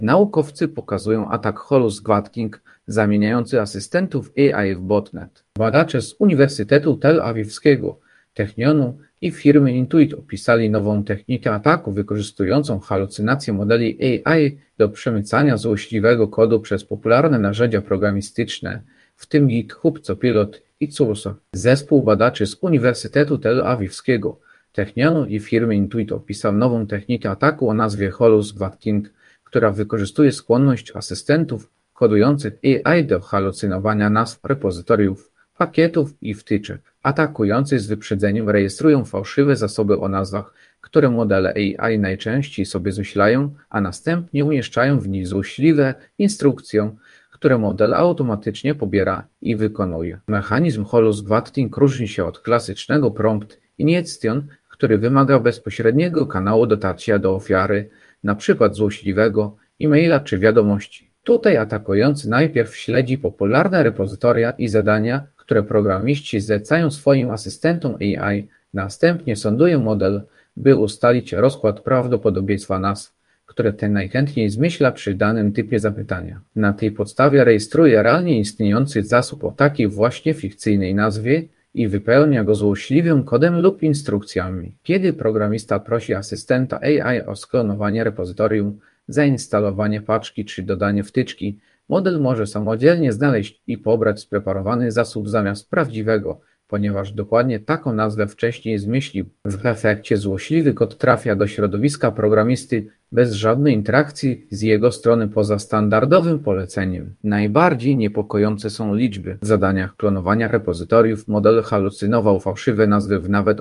Naukowcy pokazują atak Holus Gwadking zamieniający asystentów AI w botnet. Badacze z Uniwersytetu Tel Awiwskiego, Technionu i firmy Intuit opisali nową technikę ataku wykorzystującą halucynację modeli AI do przemycania złośliwego kodu przez popularne narzędzia programistyczne, w tym GitHub, Copilot i Cursor. Zespół badaczy z Uniwersytetu Tel Awiwskiego, Technionu i firmy Intuit opisał nową technikę ataku o nazwie Holus Gwadking, która wykorzystuje skłonność asystentów kodujących AI do halucynowania nazw repozytoriów, pakietów i wtyczek. Atakujący z wyprzedzeniem rejestrują fałszywe zasoby o nazwach, które modele AI najczęściej sobie zmyślają, a następnie umieszczają w nich złośliwe instrukcje, które model automatycznie pobiera i wykonuje. Mechanizm Holus Gwadking różni się od klasycznego prompt injection, który wymaga bezpośredniego kanału dotarcia do ofiary, np. złośliwego e-maila czy wiadomości. Tutaj atakujący najpierw śledzi popularne repozytoria i zadania, które programiści zlecają swoim asystentom AI, następnie sonduje model, by ustalić rozkład prawdopodobieństwa nazw, które ten najchętniej zmyśla przy danym typie zapytania. Na tej podstawie rejestruje realnie istniejący zasób o takiej właśnie fikcyjnej nazwie i wypełnia go złośliwym kodem lub instrukcjami. Kiedy programista prosi asystenta AI o sklonowanie repozytorium, zainstalowanie paczki czy dodanie wtyczki, model może samodzielnie znaleźć i pobrać spreparowany zasób zamiast prawdziwego, ponieważ dokładnie taką nazwę wcześniej zmyślił. W efekcie złośliwy kod trafia do środowiska programisty bez żadnej interakcji z jego strony poza standardowym poleceniem. Najbardziej niepokojące są liczby. W zadaniach klonowania repozytoriów model halucynował fałszywe nazwy w nawet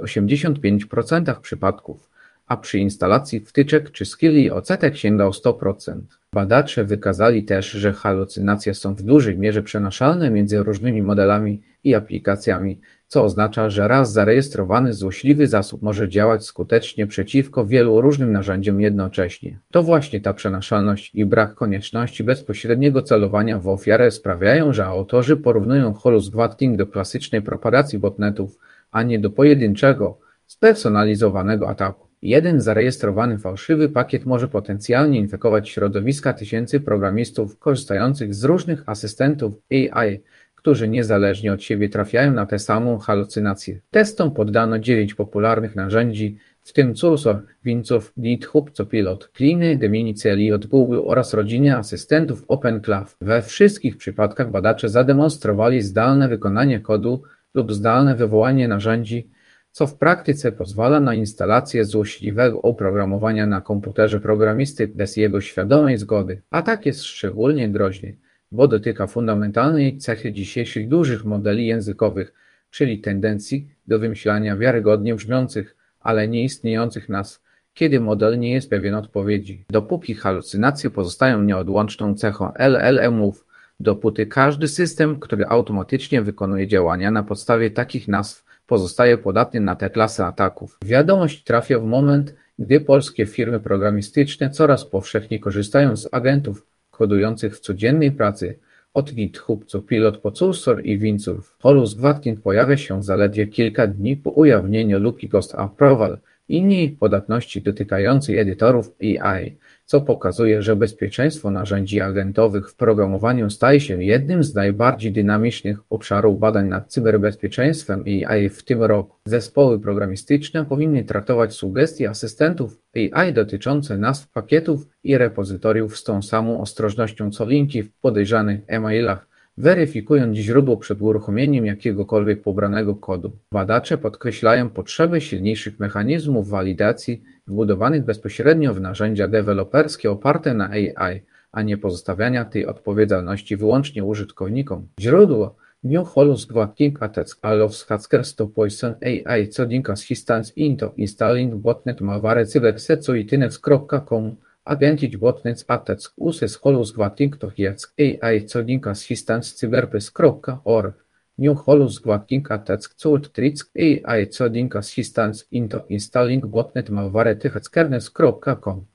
85% przypadków, a przy instalacji wtyczek czy skilli odsetek sięgał 100%. Badacze wykazali też, że halucynacje są w dużej mierze przenaszalne między różnymi modelami i aplikacjami, co oznacza, że raz zarejestrowany złośliwy zasób może działać skutecznie przeciwko wielu różnym narzędziom jednocześnie. To właśnie ta przenaszalność i brak konieczności bezpośredniego celowania w ofiarę sprawiają, że autorzy porównują Holus Gwadking do klasycznej propagacji botnetów, a nie do pojedynczego, spersonalizowanego ataku. Jeden zarejestrowany fałszywy pakiet może potencjalnie infekować środowiska tysięcy programistów korzystających z różnych asystentów AI, którzy niezależnie od siebie trafiają na tę samą halucynację. Testom poddano 9 popularnych narzędzi, w tym Cursor, Windsor, GitHub, Copilot, kliny Gemini od Google oraz rodziny asystentów OpenClaw. We wszystkich przypadkach badacze zademonstrowali zdalne wykonanie kodu lub zdalne wywołanie narzędzi, co w praktyce pozwala na instalację złośliwego oprogramowania na komputerze programisty bez jego świadomej zgody. Atak jest szczególnie groźny, bo dotyka fundamentalnej cechy dzisiejszych dużych modeli językowych, czyli tendencji do wymyślania wiarygodnie brzmiących, ale nieistniejących nazw, kiedy model nie jest pewien odpowiedzi. Dopóki halucynacje pozostają nieodłączną cechą LLM-ów, dopóty każdy system, który automatycznie wykonuje działania na podstawie takich nazw, pozostaje podatny na tę klasę ataków. Wiadomość trafia w moment, gdy polskie firmy programistyczne coraz powszechniej korzystają z agentów kodujących w codziennej pracy, od GitHub, Copilot po Cursor i Windsor. Holus Gwadking pojawia się zaledwie kilka dni po ujawnieniu luki Ghost Approval i podatności dotykającej edytorów AI, co pokazuje, że bezpieczeństwo narzędzi agentowych w programowaniu staje się jednym z najbardziej dynamicznych obszarów badań nad cyberbezpieczeństwem AI w tym roku. Zespoły programistyczne powinny traktować sugestie asystentów AI dotyczące nazw pakietów i repozytoriów z tą samą ostrożnością co linki w podejrzanych e-mailach, weryfikując źródło przed uruchomieniem jakiegokolwiek pobranego kodu. Badacze podkreślają potrzebę silniejszych mechanizmów walidacji wbudowanych bezpośrednio w narzędzia deweloperskie oparte na AI, a nie pozostawiania tej odpowiedzialności wyłącznie użytkownikom. Źródło New Holus Gwadking Attacks allows hackers to poison AI coding assistance into installing botnet malware cybersecurity.com. Identity botnets attacks uses Holus Gwadking to hack AI coding assistance cyberbez.org. New Holus Gwadking Attacks tool tricks AI coding assistance into installing botnet malware tyhackerness.com.